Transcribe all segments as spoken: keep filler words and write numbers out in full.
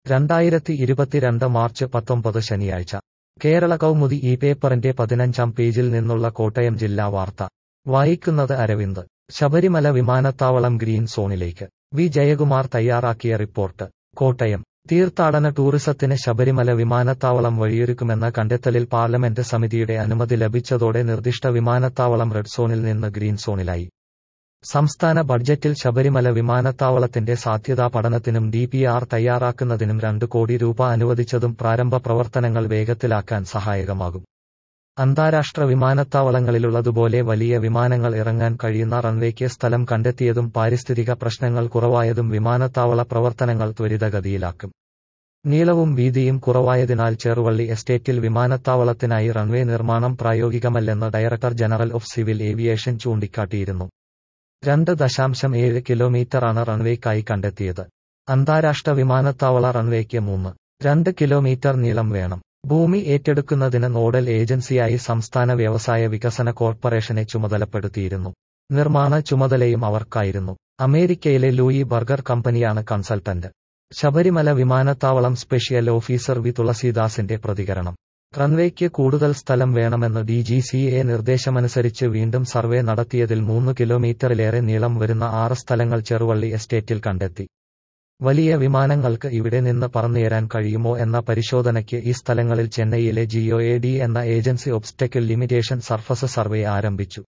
രണ്ടായിരത്തി ഇരുപത്തിരണ്ട് മാർച്ച് പത്തൊമ്പത് ശനിയാഴ്ച കേരള കൗമുദി ഈ പേപ്പറിന്റെ പതിനഞ്ചാം പേജിൽ നിന്നുള്ള കോട്ടയം ജില്ലാ വാർത്ത വായിക്കുന്നത് അരവിന്ദ്. ശബരിമല വിമാനത്താവളം ഗ്രീൻ സോണിലേക്ക്. വി ജയകുമാർ തയ്യാറാക്കിയ റിപ്പോർട്ട്. കോട്ടയം. തീർത്ഥാടന ടൂറിസത്തിന് ശബരിമല വിമാനത്താവളം വഴിയൊരുക്കുമെന്ന കണ്ടെത്തലിൽ പാർലമെന്റ് സമിതിയുടെ അനുമതി ലഭിച്ചതോടെ നിർദ്ദിഷ്ട വിമാനത്താവളം റെഡ് സോണിൽ നിന്ന് ഗ്രീൻ സോണിലായി. സംസ്ഥാന ബഡ്ജറ്റിൽ ശബരിമല വിമാനത്താവളത്തിന്റെ സാധ്യതാ പഠനത്തിനും ഡി പി ആർ തയ്യാറാക്കുന്നതിനും രണ്ട് കോടി രൂപ അനുവദിച്ചതും പ്രാരംഭ പ്രവർത്തനങ്ങൾ വേഗത്തിലാക്കാൻ സഹായകമാകും. അന്താരാഷ്ട്ര വിമാനത്താവളങ്ങളിലുള്ളതുപോലെ വലിയ വിമാനങ്ങൾ ഇറങ്ങാൻ കഴിയുന്ന റൺവേക്ക് സ്ഥലം കണ്ടെത്തിയതും പാരിസ്ഥിതിക പ്രശ്നങ്ങൾ കുറവായതും വിമാനത്താവള പ്രവർത്തനങ്ങൾ ത്വരിതഗതിയിലാക്കും. നീളവും വീതിയും കുറവായതിനാൽ ചെറുവള്ളി എസ്റ്റേറ്റിൽ വിമാനത്താവളത്തിനായി റൺവേ നിർമ്മാണം പ്രായോഗികമല്ലെന്ന് director general of civil aviation ചൂണ്ടിക്കാട്ടിയിരുന്നു. രണ്ട് ദശാംശം ഏഴ് കിലോമീറ്ററാണ് റൺവേക്കായി കണ്ടെത്തിയത്. അന്താരാഷ്ട്ര വിമാനത്താവള റൺവേക്ക് മൂന്ന് രണ്ട് കിലോമീറ്റർ നീളം വേണം. ഭൂമി ഏറ്റെടുക്കുന്നതിന് നോഡൽ ഏജൻസിയായി സംസ്ഥാന വ്യവസായ വികസന കോർപ്പറേഷനെ ചുമതലപ്പെടുത്തിയിരുന്നു. നിർമ്മാണ ചുമതലയും അവർക്കായിരുന്നു. അമേരിക്കയിലെ ലൂയി ബർഗർ കമ്പനിയാണ് കൺസൾട്ടന്റ്. ശബരിമല വിമാനത്താവളം സ്പെഷ്യൽ ഓഫീസർ വി തുളസീദാസിന്റെ പ്രതികരണം. റൺവേക്ക് കൂടുതൽ സ്ഥലം വേണമെന്ന് ഡി ജി സി എ നിർദ്ദേശമനുസരിച്ച് വീണ്ടും സർവേ നടത്തിയതിൽ മൂന്ന് കിലോമീറ്ററിലേറെ നീളം വരുന്ന ആറ് സ്ഥലങ്ങൾ ചെറുവള്ളി എസ്റ്റേറ്റിൽ കണ്ടെത്തി. വലിയ വിമാനങ്ങൾക്ക് ഇവിടെ നിന്ന് പറന്നുയരാൻ കഴിയുമോ എന്ന പരിശോധനയ്ക്ക് ഈ സ്ഥലങ്ങളിൽ ചെന്നൈയിലെ ജി ഒ എ ഡി എന്ന agency obstacle limitation surface survey ആരംഭിച്ചു.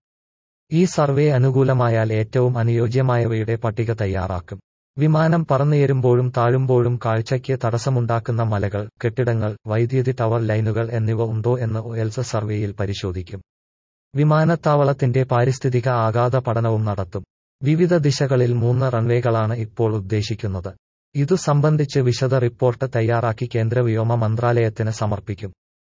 ഈ സർവേ അനുകൂലമായാൽ ഏറ്റവും അനുയോജ്യമായവയുടെ പട്ടിക തയ്യാറാക്കും. വിമാനം പറന്നുയരുമ്പോഴും താഴുമ്പോഴും കാഴ്ചയ്ക്ക് തടസ്സമുണ്ടാക്കുന്ന മലകൾ, കെട്ടിടങ്ങൾ, വൈദ്യുതി ടവർ ലൈനുകൾ എന്നിവ ഉണ്ടോ എന്ന് ഒ എൽസ് സർവേയിൽ പരിശോധിക്കും. വിമാനത്താവളത്തിന്റെ പാരിസ്ഥിതിക ആഘാത പഠനവും നടത്തും. വിവിധ ദിശകളിൽ മൂന്ന് റൺവേകളാണ് ഇപ്പോൾ ഉദ്ദേശിക്കുന്നത്. ഇതു സംബന്ധിച്ച് വിശദ റിപ്പോർട്ട് തയ്യാറാക്കി കേന്ദ്ര വ്യോമ മന്ത്രാലയത്തിന് സമർപ്പിക്കും.